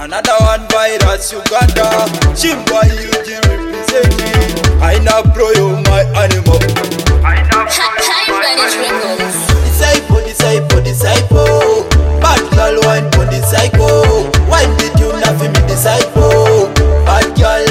Another one virus Uganda. Chimba UG representing. I now pro you my animal. I now pro you my animal. Disciple. Bad girl wine for disciple. Why did you not feel me disciple? Bad girl.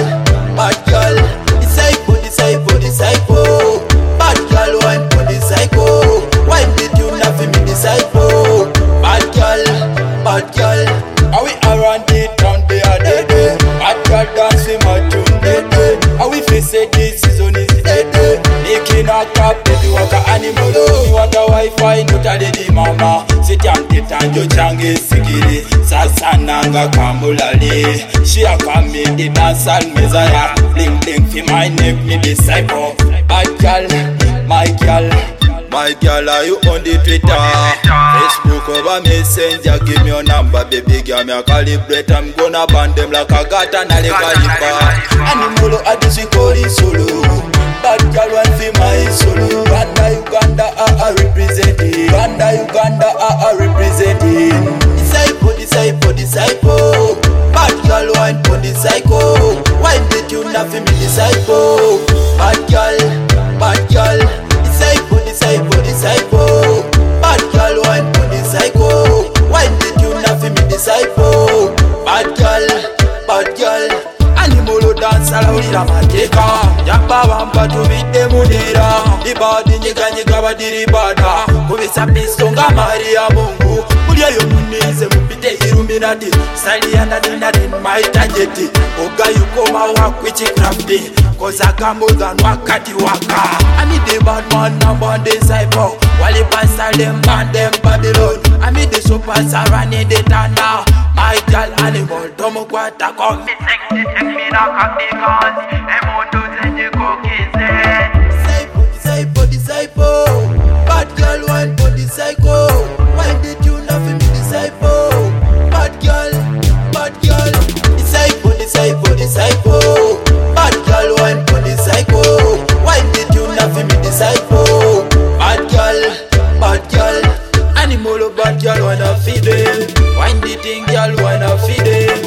Disciple. Bad girl wine for disciple. Why did you not feel me disciple? Bad girl. Are we around the town they are dead? Bad girl dancing my tune dead. Are we facing this season is dead? Making a crap, baby waka animal. You want a Wi-Fi, not a lady mama. Sityanti tanjo change sigiri. Sasa nanga kamulali. She a come in the dancehall messiah. Link fi my neck, me disciple. Bad girl, my girl, are you on the Twitter? Facebook over Messenger, give me your number, baby girl, me a calibrate. I'm gonna ban them like a gata na le caliber. Animal adisi kori solo. Bad girl want fi my solo. Rwanda Uganda are representing. Disciple. Bad girl want for disciple. Why did you not fi me disciple? Bad girl. Disciple. Bad girl wine for disciple. Why did you not feel me disciple? Bad girl. Animal dance alawulira mateka. Jamba wamba tubidde munera. Ibadi nyiga badiri bada. Kubisa pisto nga Maria Mungu. Mulyeyo munize mupite Illuminati. Sali anadinadin my target. Oga you come out witchcrafty. Cause I got more than wakati waka. I need the bad man number disciple. While the pastor them ban them Babylon. I need the superstar running the town now. My girl animal don't what I call me. Take me now come because emoto zenye kokize. Disciple. Bad girl wine for disciple. Why did you not feel me disciple? Bad girl. Disciple. Bad girl wine for disciple. Why did you not feel me disciple? Bad girl. Animal bad girl wanna feed them. Wine the thing girl wanna feed them.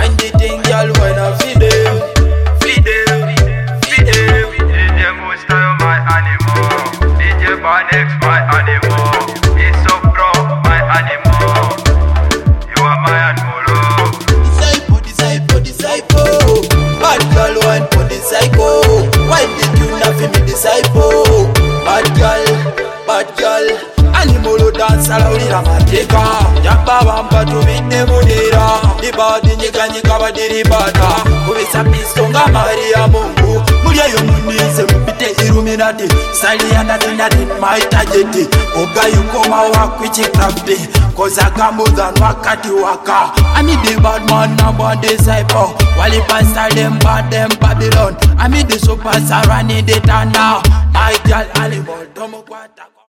Feed them. DJ Musta my animal. DJ Banex my animal. Iso Pro my animal. You are my animal. Disciple. Bad girl wine for disciple. Why did you not feel me disciple? Bad girl. Animal dance alawulira mateka. Jamba wamba tubidde munera. Ibadi nyiga badiri bada. Kubisa pisto nga Maria Mungu. Mulyeyo munize mupite Illuminati. Sali anadinadin my target. Oga you come out witchcrafty. Cause I got more than wakati waka. I need the bad man number disciple. While the pastor them ban them Babylon. I need the superstar running the town now. My girl animal don't